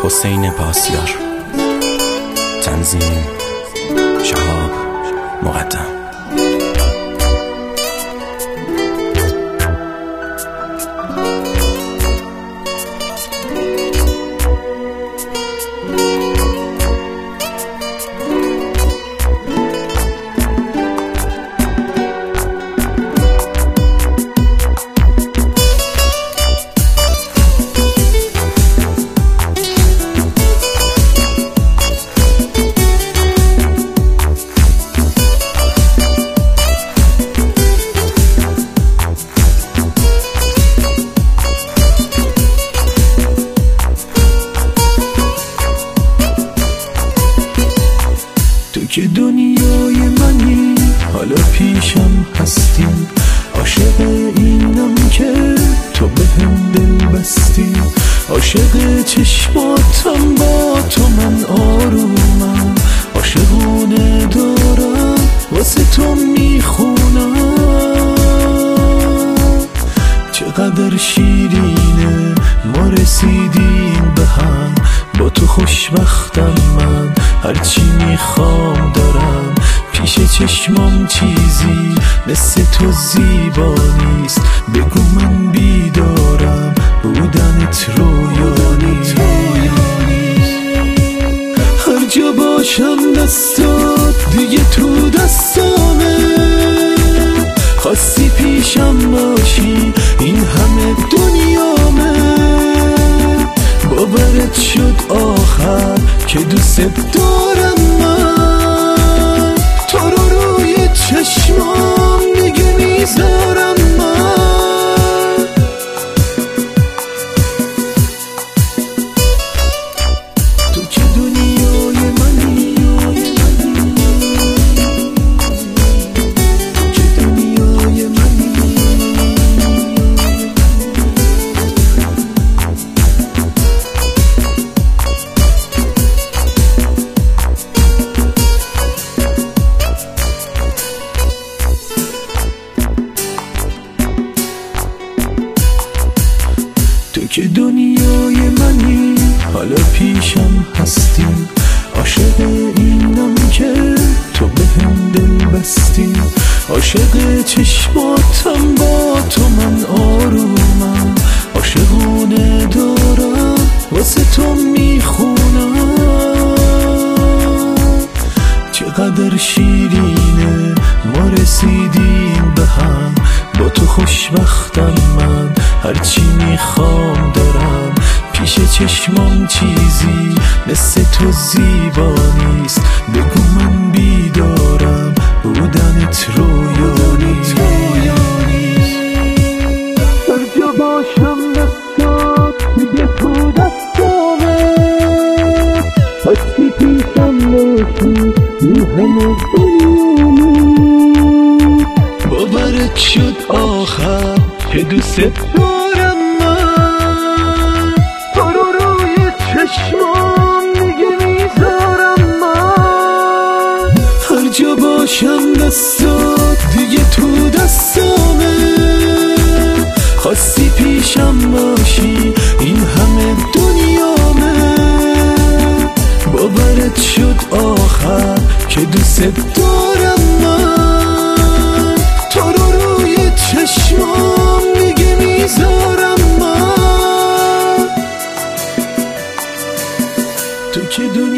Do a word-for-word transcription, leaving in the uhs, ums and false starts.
حسین پاسیار. تنظیم شهاب مقدم. تو که دنیای منی، حالا پیشم هستی، عاشق اینم که تو به هم دل بستی، عاشق چشماتم با تو من آرومم، عاشقونه دارم واسه تو میخونم. چقدر شیرینه ما رسیدیم به هم، با تو خوشبختم من، هرچی میخوام دارم. پیش چشمام چیزی مثل تو زیبا نیست، بگو من بیدارم، بودنت رویا نیست. هر جا باشم دستات دیگه تو دستامه، خواستی پیشم باشی این همه دنیامه. باورت شد آخر که دوست دارم من، تو رو روی چشمام دیگه میذارم من. تو که دنیای منی، تو که دنیای منی. تو که دنیای منی، حالا پیشم هستی، عاشق اینم که تو به هم دل بستی، عاشق چشماتم با تو من آرومم، عاشقونه دارم واسه تو میخونم. چقدر شیرینه ما رسیدیم به هم، با تو خوشبختم من، هرچی میخوام دارم. پیش چشمام چیزی مثل تو زیبا نیست، بگو من بیدارم، بودنت رویا نیست. هر جا باشم دستات دیگه تو دستامه، هستی پیشم باشی این همه دنیامه. باورت شد آخر که دوست دارم من، تو رو روی چشمام دیگه میذارم من. هر جا باشم دستات دیگه تو دستامه، خواستی پیشم باشی این همه دنیامه. باورت شد آخر که دوست دارم من، تو رو روی چشمام دیگه میذارم من. تو که